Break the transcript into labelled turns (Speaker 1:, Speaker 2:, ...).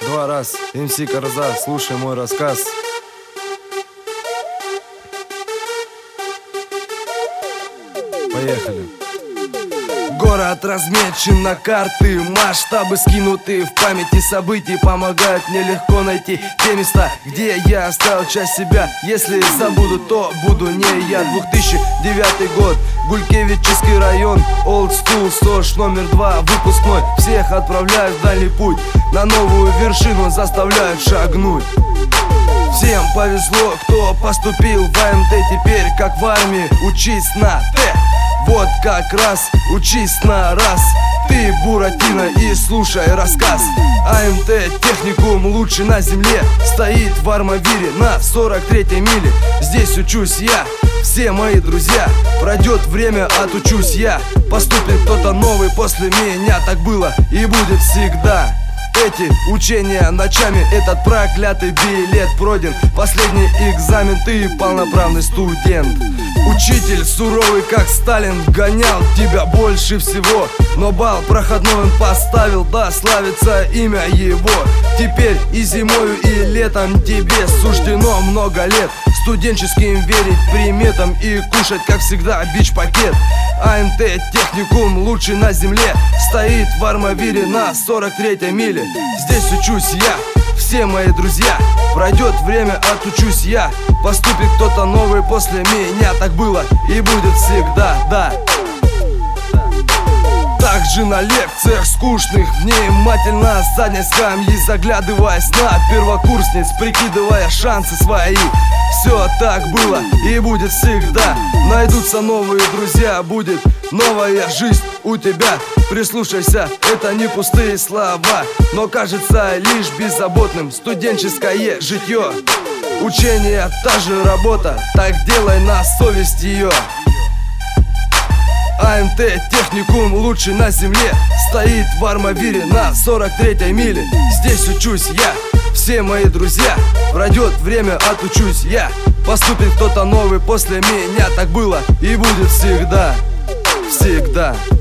Speaker 1: Два раз, МС Карза, слушай мой рассказ. Поехали. Город размечен на карты, масштабы скинуты в памяти событий. Помогают мне легко найти те места, где я оставил часть себя. Если забуду, то буду не я. 2009 год, Гулькевичский район, Old School, СОЖ номер 2, выпускной. Всех отправляют в дальний путь, на новую вершину заставляют шагнуть. Всем повезло, кто поступил в АМТ. Теперь, как в армии, учись на Т. Вот как раз, учись на раз. Ты Буратино и слушай рассказ. АМТ техникум лучший на земле, стоит в Армавире на 43-й миле. Здесь учусь я, все мои друзья. Пройдет время, отучусь я. Поступит кто-то новый после меня. Так было и будет всегда. Эти учения ночами, этот проклятый билет пройден. Последний экзамен, ты полноправный студент. Учитель суровый, как Сталин, гонял тебя больше всего, но балл проходной он поставил, да славится имя его. Теперь и зимою, и летом тебе суждено много лет студенческим верить приметам и кушать, как всегда, бич-пакет. АМТ техникум лучший на земле, стоит в Армавире на 43-й миле. Здесь учусь я, все мои друзья. Пройдет время, отучусь я. Поступит кто-то новый после меня. Так было и будет всегда, да. Также на лекциях скучных внимательно с задней скамьи заглядываясь на первокурсниц, прикидывая шансы свои. Все так было и будет всегда. Найдутся новые друзья, будет новая жизнь у тебя. Прислушайся, это не пустые слова, но кажется лишь беззаботным студенческое житье. Учение, та же работа, так делай на совесть ее. АМТ техникум лучший на земле, стоит в Армавире на 43-й миле. Здесь учусь я, все мои друзья. Пройдет время, отучусь я. Поступит кто-то новый после меня. Так было и будет всегда, всегда.